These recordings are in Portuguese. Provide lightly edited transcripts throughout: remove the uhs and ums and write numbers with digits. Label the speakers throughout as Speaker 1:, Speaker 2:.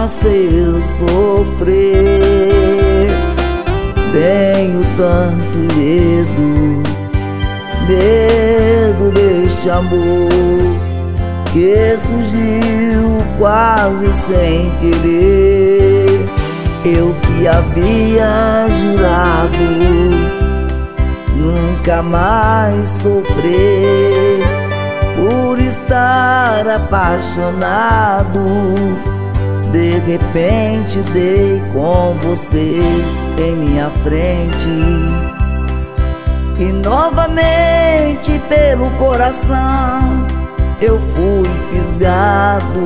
Speaker 1: faça eu sofrer. Tenho tanto medo deste amor que surgiu quase sem querer. Eu que havia jurado nunca mais sofrer por estar apaixonado, de repente dei com você em minha frente. E novamente pelo coração eu fui fisgado.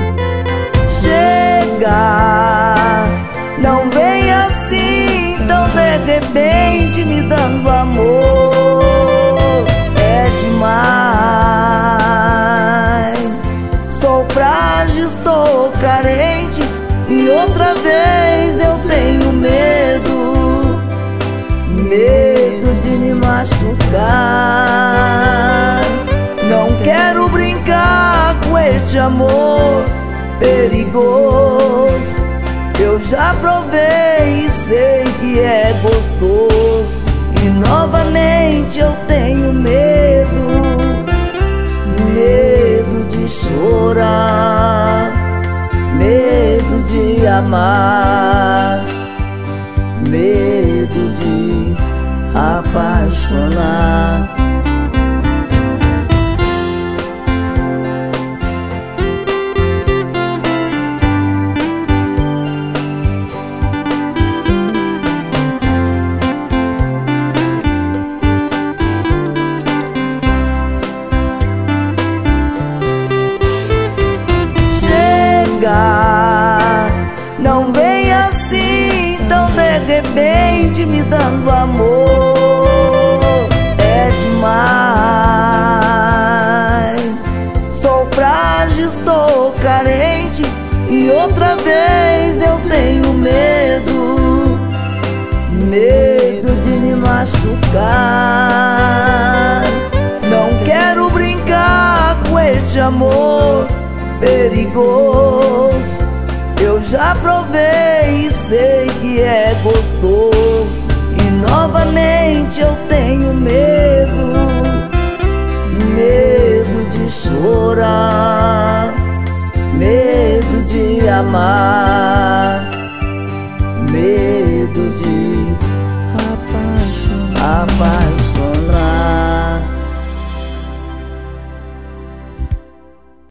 Speaker 1: Chega, não vem assim tão de repente me dando amor. É demais, estou frágil, estou carente, e outra vez eu tenho medo de me machucar. Não quero brincar com este amor perigoso. Eu já provei e sei que é gostoso. E novamente eu tenho medo de chorar, medo de amar, medo de apaixonar. Não vem assim tão de repente me dando amor. É demais, estou frágil, estou carente, e outra vez eu tenho medo de me machucar. Não quero brincar com este amor perigoso. Eu já provei e sei que é gostoso. E novamente eu tenho medo de chorar, medo de amar, medo de apaixonar.